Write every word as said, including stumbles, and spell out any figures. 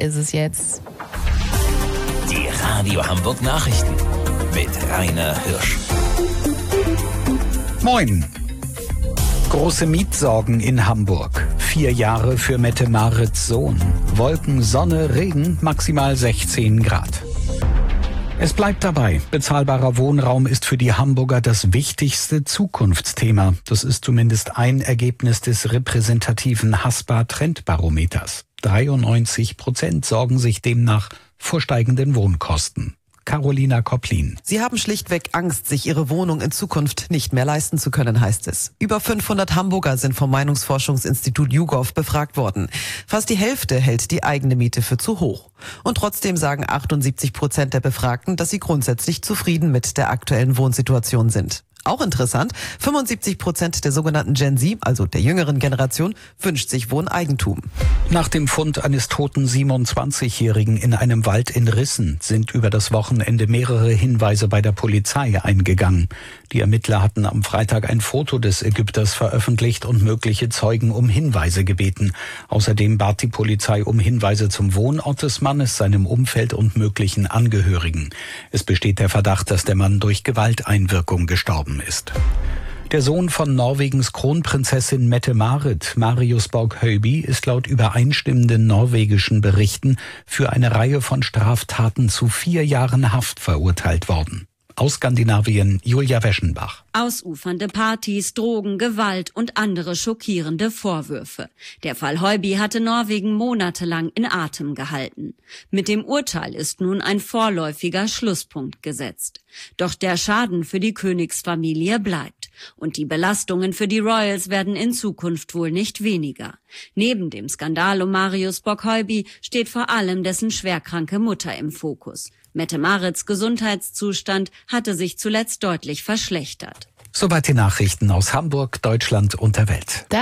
ist es jetzt. Die Radio Hamburg Nachrichten mit Rainer Hirsch. Moin. Große Mietsorgen in Hamburg. Vier Jahre für Mette-Marits Sohn. Wolken, Sonne, Regen, maximal sechzehn Grad. Es bleibt dabei. Bezahlbarer Wohnraum ist für die Hamburger das wichtigste Zukunftsthema. Das ist zumindest ein Ergebnis des repräsentativen Haspa-Trendbarometers. dreiundneunzig Prozent sorgen sich demnach vor steigenden Wohnkosten. Carolina Kopplin. Sie haben schlichtweg Angst, sich ihre Wohnung in Zukunft nicht mehr leisten zu können, heißt es. Über fünfhundert Hamburger sind vom Meinungsforschungsinstitut YouGov befragt worden. Fast die Hälfte hält die eigene Miete für zu hoch. Und trotzdem sagen achtundsiebzig Prozent der Befragten, dass sie grundsätzlich zufrieden mit der aktuellen Wohnsituation sind. Auch interessant, fünfundsiebzig Prozent der sogenannten Gen Z, also der jüngeren Generation, wünscht sich Wohneigentum. Nach dem Fund eines toten siebenundzwanzigjährigen in einem Wald in Rissen sind über das Wochenende mehrere Hinweise bei der Polizei eingegangen. Die Ermittler hatten am Freitag ein Foto des Ägypters veröffentlicht und mögliche Zeugen um Hinweise gebeten. Außerdem bat die Polizei um Hinweise zum Wohnort des Mannes, seinem Umfeld und möglichen Angehörigen. Es besteht der Verdacht, dass der Mann durch Gewalteinwirkung gestorben ist. Der Sohn von Norwegens Kronprinzessin Mette-Marit, Marius Borg-Høiby, ist laut übereinstimmenden norwegischen Berichten für eine Reihe von Straftaten zu vier Jahren Haft verurteilt worden. Aus Skandinavien, Julia Weschenbach. Ausufernde Partys, Drogen, Gewalt und andere schockierende Vorwürfe. Der Fall Høiby hatte Norwegen monatelang in Atem gehalten. Mit dem Urteil ist nun ein vorläufiger Schlusspunkt gesetzt. Doch der Schaden für die Königsfamilie bleibt. Und die Belastungen für die Royals werden in Zukunft wohl nicht weniger. Neben dem Skandal um Marius Borg-Høiby steht vor allem dessen schwerkranke Mutter im Fokus. Mette-Marits Gesundheitszustand hatte sich zuletzt deutlich verschlechtert. Soweit die Nachrichten aus Hamburg, Deutschland und der Welt.